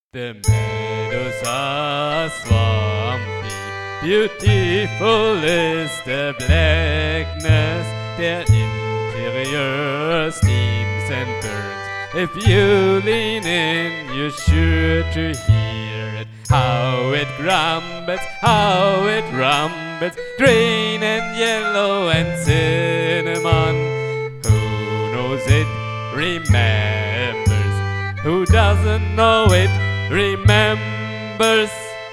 The meadows are swampy, beautiful is the blackness, their interior steams and burns. If you lean in, you're sure to hear it, how it grumbles, how it rumbles, green and yellow and cinnamon. Who knows it remembers, who doesn't know it remembers.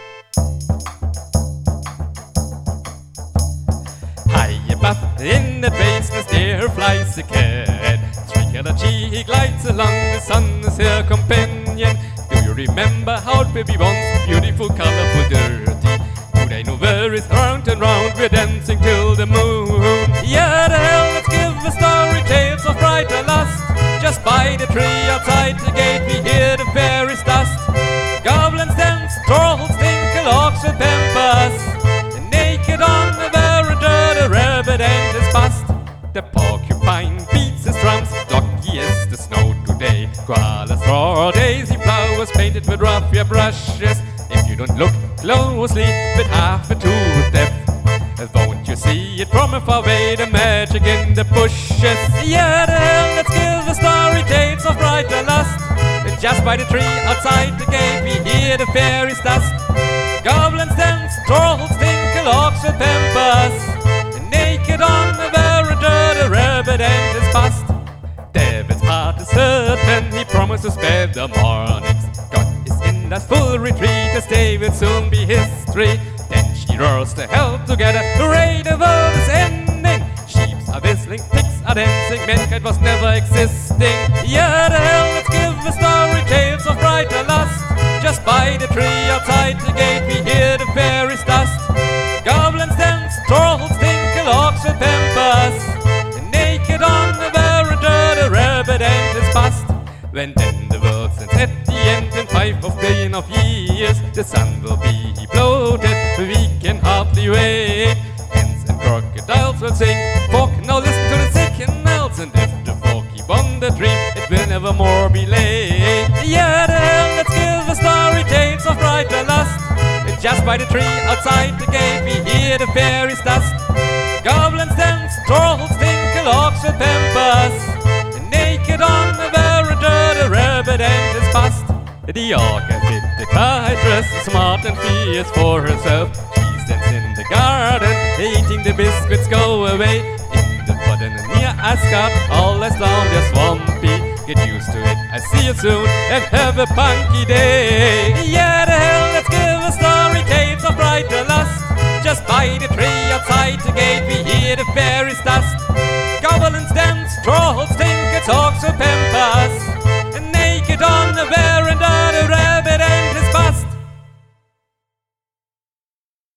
High above in the basements there flies a cat, 3-colored she glides along the sun's her companion. Do you remember how it baby once, beautiful, colorful, dirty? Do they know where it's round and round, we're dancing till the moon? Yeah, the hell, let's give the story tales of brighter lust. Just by the tree outside the gate we hear the fairies dust. Goblins dance, trolls tinkle, orcs will pamper us. The naked on the veranda, the rabbit and his bust. The porcupine beats his drums, lucky is the snow today. Koalas draw daisy flowers painted with raffia brushes. If you don't look closely, with half a tooth deaf, won't you see it from far away, the magic in the bushes? Yeah, the hell, let's give the story tales of brighter lust. Just by the tree outside the gate we hear the fairies dust. Goblins dance, trolls tinkle, orcs will pamper us. The naked on the veranda, the rabbit and his bust. David's part is certain, he promises better mornings. God is in that full retreat, as day will soon be history. Then she roars the hell together, hooray, the world is ending. Sheep are whistling, pigs are dancing, mankind was never existing. Yeah, the hell, let's give the story tales of brighter lust. Just by the tree outside the gate we hear the fairies dust. Goblins dance, trolls tinkle, orcs will pamper us. The naked on the veranda, the rabbit and his bust. When then the world stands at the end in 5 billion of years, the sun will be bloated, we can hardly wait. Hens and crocodiles will sing, folk now listen to the sick and else. And if the folk keep on the dream, it will never more be late. Yeah, the hell, let's give the story tales of brighter lust. Just by the tree outside the gate we hear the fairies dust. Goblins dance, trolls tinkle, orcs will pamper us. The naked on the veranda, the rabbit and his bust. The orc has fit the tight dress, smart and fierce for herself. She stands in the garden, eating the biscuits go away. In the bottom near Asgard, all as long they're swampy. Get used to it, I see you soon, and have a punky day. Yeah, the hell, let's give a story tales of brighter lust. Just by the tree outside the gate we hear the fairies dust. Goblins dance, trolls tinkle, orcs will pamper us.